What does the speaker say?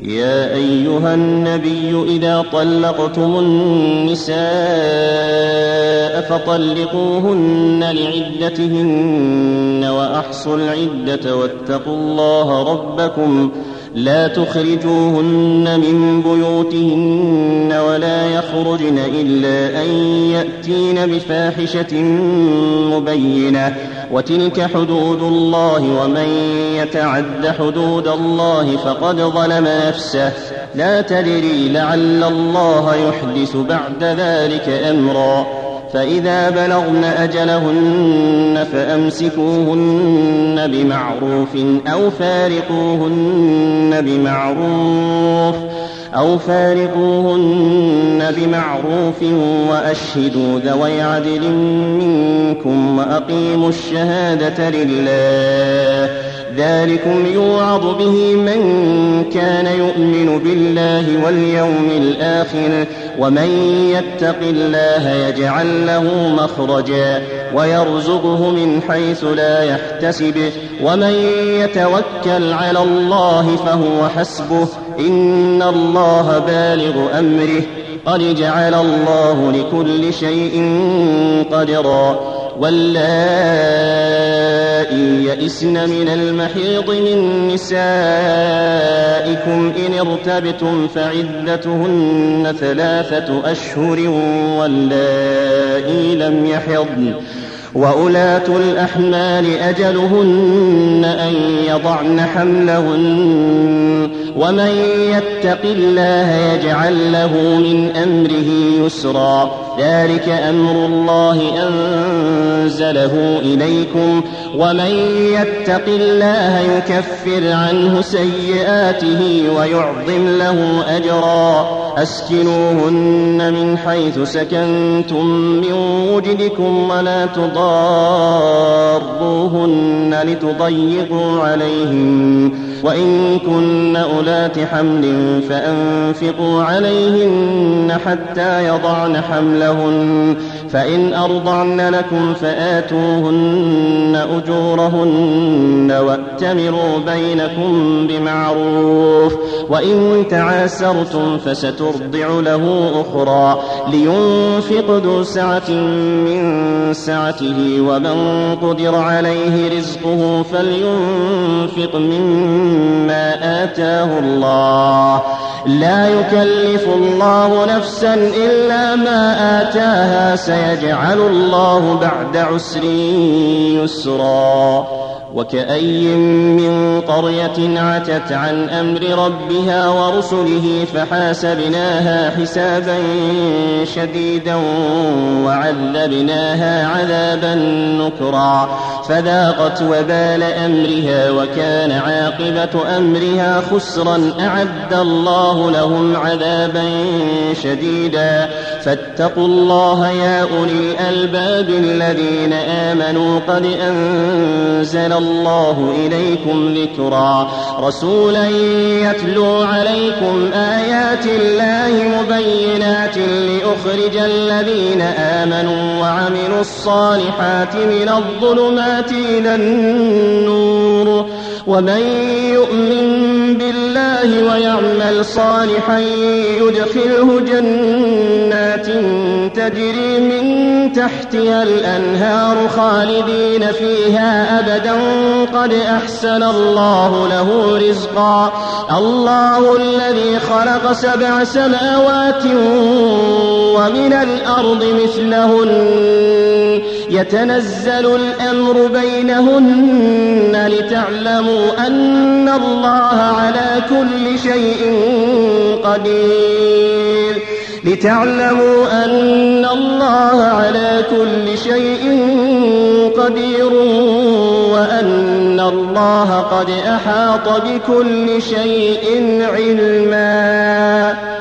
يا أيها النبي إذا طلقتم النساء فطلقوهن لعدتهن وأحصوا العدة واتقوا الله ربكم لا تخرجوهن من بيوتهن ولا يخرجن إلا أن يأتين بفاحشة مبينة وتلك حدود الله ومن يتعد حدود الله فقد ظلم نفسه لا تدري لعل الله يحدث بعد ذلك أمرا فإذا بلغن أجلهن فأمسكوهن بمعروف أو فارقوهن بمعروف وأشهدوا ذوي عدل منكم وأقيموا الشهادة لله ذلكم يوعظ به من كان يؤمن بالله واليوم الآخر ومن يتق الله يجعل له مخرجا ويرزقه من حيث لا يحتسب ومن يتوكل على الله فهو حسبه إن الله بالغ أمره قد جعل الله لكل شيء قدرا واللائي يئسن من المحيض من نسائكم إن ارتبتم فعدتهن 3 أشهر واللائي لم يحضن وأولاة الأحمال أجلهن أن يضعن حملهن ومن يتق الله يجعل له من أمره يسرا ذلك أمر الله أنزله إليكم ومن يتق الله يكفر عنه سيئاته ويعظم له أجرا أسكنوهن من حيث سكنتم من وجدكم ولا تضاروهن لتضيقوا عليهن وإن كن أولات حمل فأنفقوا عليهن حتى يضعن حملهن فإن أرضعن لكم فآتوهن أجورهن وأتمروا بينكم بمعروف وإن تعاسرتم فسترضع له أخرى لينفق ذو سعة من سعته ومن قدر عليه رزقه فلينفق مما آتاه الله لا يكلف الله نفسا إلا ما آتاها سيجعل الله بعد عسر يسرا وكأي من قرية عتت عن أمر ربها ورسله فحاسبناها حسابا شديدا وعذبناها عذابا نكرا فذاقت وبال أمرها وكان عاقبة أمرها خسرا أعد الله لهم عذابا شديدا فاتقوا الله يا أولي الألباب الذين آمنوا قد أنزل الله إليكم ذكرا رسولا يتلو عليكم آيات الله مبينات ليخرج الذين آمنوا وعملوا الصالحات من الظلمات إلى النور ومن يؤمن بالله ويعمل صالحا يدخله جنات تجري من تحتها الأنهار خالدين فيها أبدا قد أحسن الله له رزقا الله الذي خلق 7 سماوات ومن الأرض مثلهن يتنزل الأمر بينهن لتعلموا أن الله على كل شيء قدير وأن الله قد أحاط بكل شيء علما